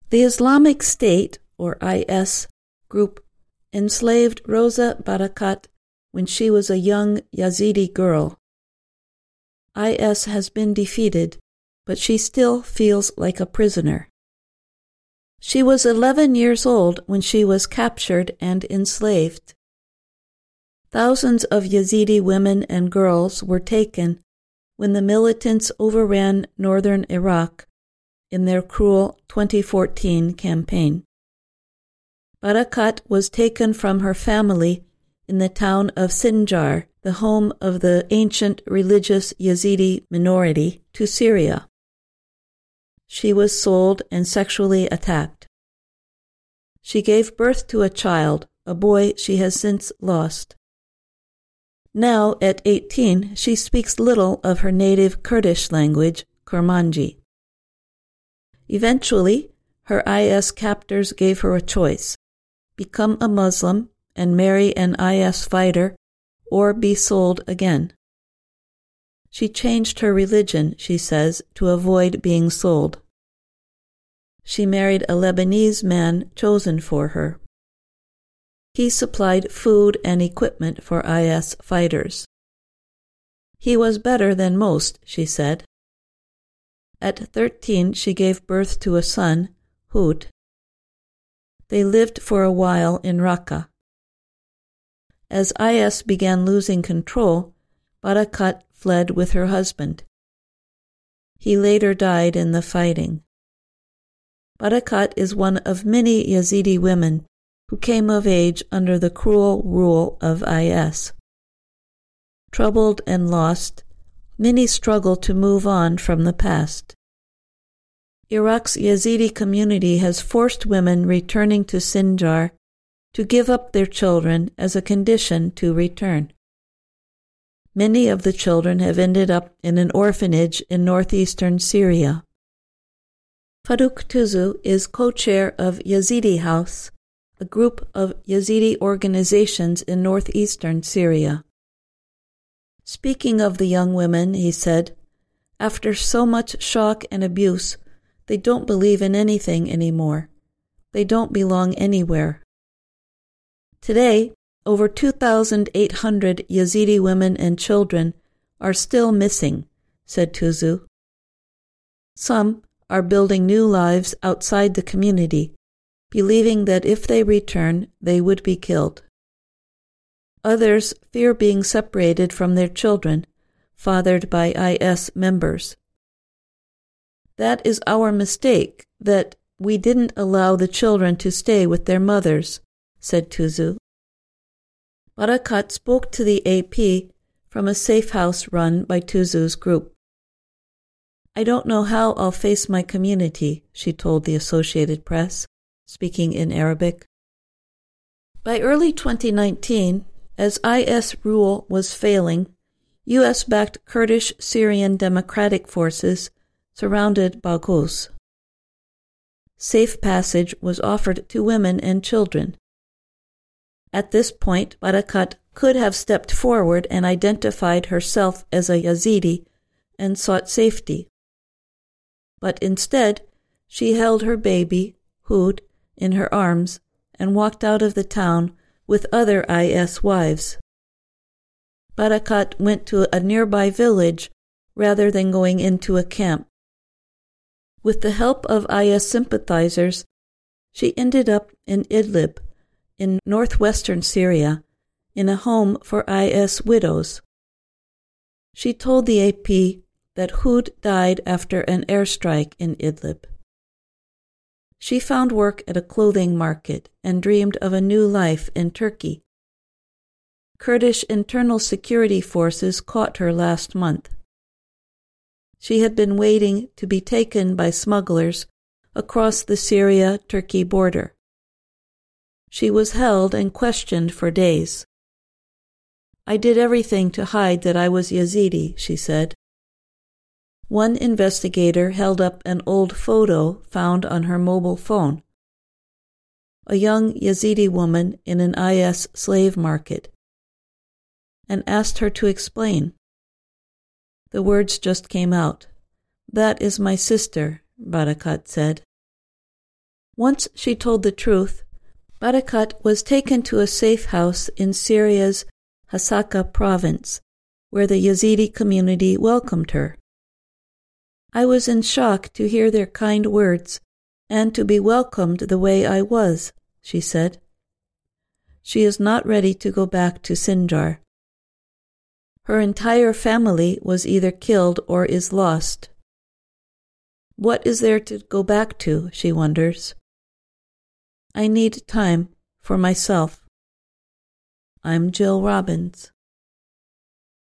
The Islamic State, or IS, group enslaved Rosa Barakat when she was a young Yazidi girl. IS has been defeated, but she still feels like a prisoner. She was 11 years old when she was captured and enslaved. Thousands of Yazidi women and girls were taken when the militants overran northern Iraq in their cruel 2014 campaign. Barakat was taken from her family in the town of Sinjar, the home of the ancient religious Yazidi minority, to Syria. She was sold and sexually attacked. She gave birth to a child, a boy she has since lost. Now, at 18, she speaks little of her native Kurdish language, Kurmanji. Eventually, her IS captors gave her a choice: become a Muslim and marry an IS fighter, or be sold again. She changed her religion, she says, to avoid being sold. She married a Lebanese man chosen for her. He supplied food and equipment for IS fighters. He was better than most, she said. At 13, she gave birth to a son, Hud. They lived for a while in Raqqa. As IS began losing control, Barakat fled with her husband. He later died in the fighting. Barakat is one of many Yazidi women who came of age under the cruel rule of IS. Troubled and lost, many struggle to move on from the past. Iraq's Yazidi community has forced women returning to Sinjar to give up their children as a condition to return. Many of the children have ended up in an orphanage in northeastern Syria. Farouk Tuzu is co-chair of Yazidi House, a group of Yazidi organizations in northeastern Syria. Speaking of the young women, he said, "After so much shock and abuse, they don't believe in anything anymore. They don't belong anywhere." Today, over 2,800 Yazidi women and children are still missing, said Tuzu. Some are building new lives outside the community, believing that if they return, they would be killed. Others fear being separated from their children, fathered by IS members. That is our mistake, that we didn't allow the children to stay with their mothers, said Tuzu. Barakat spoke to the AP from a safe house run by Tuzu's group. "I don't know how I'll face my community," she told the Associated Press, speaking in Arabic. By early 2019, as IS rule was failing, U.S.-backed Kurdish Syrian Democratic Forces surrounded Baghouz. Safe passage was offered to women and children. At this point, Barakat could have stepped forward and identified herself as a Yazidi and sought safety. But instead, she held her baby, Hud, in her arms and walked out of the town with other IS wives. Barakat went to a nearby village rather than going into a camp. With the help of IS sympathizers, she ended up in Idlib, in northwestern Syria, in a home for IS widows. She told the AP that Hud died after an airstrike in Idlib. She found work at a clothing market and dreamed of a new life in Turkey. Kurdish internal security forces caught her last month. She had been waiting to be taken by smugglers across the Syria-Turkey border. She was held and questioned for days. "I did everything to hide that I was Yazidi," she said. One investigator held up an old photo found on her mobile phone. A young Yazidi woman in an IS slave market, and asked her to explain. The words just came out. "That is my sister," Barakat said. Once she told the truth. Barakat was taken to a safe house in Syria's Hasaka province, where the Yazidi community welcomed her. I was in shock to hear their kind words and to be welcomed the way I was, she said. She is not ready to go back to Sinjar. Her entire family was either killed or is lost. What is there to go back to, she wonders. I need time for myself. I'm Jill Robbins.